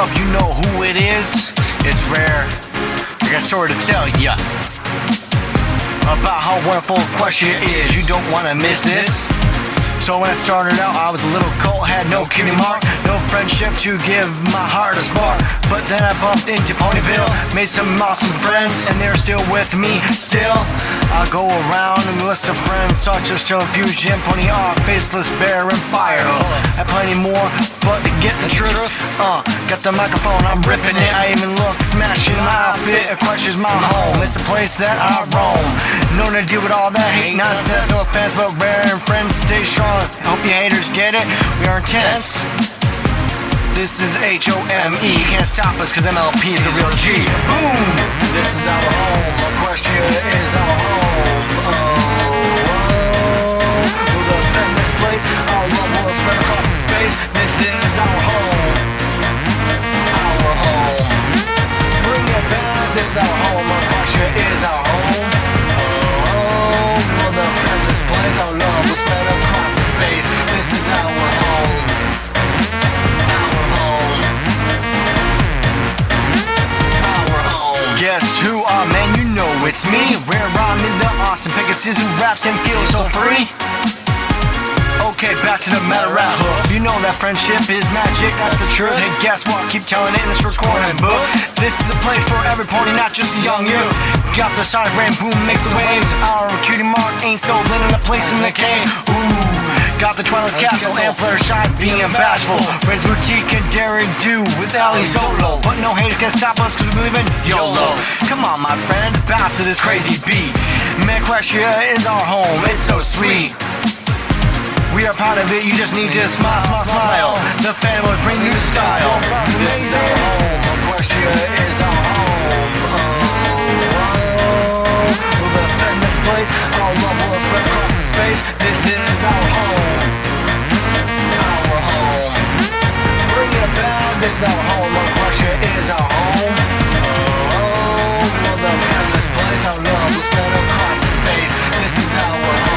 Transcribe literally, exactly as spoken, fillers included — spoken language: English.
up, you know who it is. It's rare, I got a story to tell ya about how wonderful Crushia is. You don't wanna miss this. So when I started out, I was a little colt, had no cutie mark, no friendship to give my heart a spark. But then I bumped into Ponyville, made some awesome friends, and they're still with me. Still, I go around and list of friends such as Stone Fusion, Pony R, Faceless Bear, and Fire. And plenty more, but to get the truth, uh, got the microphone, I'm ripping it. I even look smashing my outfit. Crushia's my home, it's the place that I roam. No to deal with all that hate nonsense, no offense, but rare and friends stay strong. Hope you haters get it, we are intense. This is H O M E, you can't stop us cause M L P is a real G. Boom! This is our home, Crushia is our home. Oh, oh, we'll defend this place, our love will spread across the space. This is our home, our home. Bring it back, this is our home, Crushia is our home. Oh, oh, we'll defend this place, our love will spread across the space. This is our home, our home, our home. Guess who? Aw, man, you know it's me. Rare rhyming the awesome Pegasus who raps and feels so free. Okay, back to the matter at hoof. You know that friendship is magic, that's the truth. Hey, guess what? Keep telling it in this recording book. This is a place for every pony, not just a young you. Got the sonic rain boom, makes the waves. Our cutie mark ain't so lit in a place in the cave. Ooh, got the Twilight's Castle and flare shines being bashful. Ray's boutique and daring do with Ali Solo. But no haters can stop us cause we believe in YOLO. Come on, my friends, bounce to this crazy beat. Man, Crushia is our home, it's so sweet. We are proud of it, you just need to smile, smile, smile. The families bring you style. This is our home, Crushia is our home. Oh, oh, we'll defend this place, our love will spread across the space. This is our home, our home. Bring it back, this is our home, Crushia is our home. Oh, oh, we'll defend this place, our love will spread across the space. This is our home.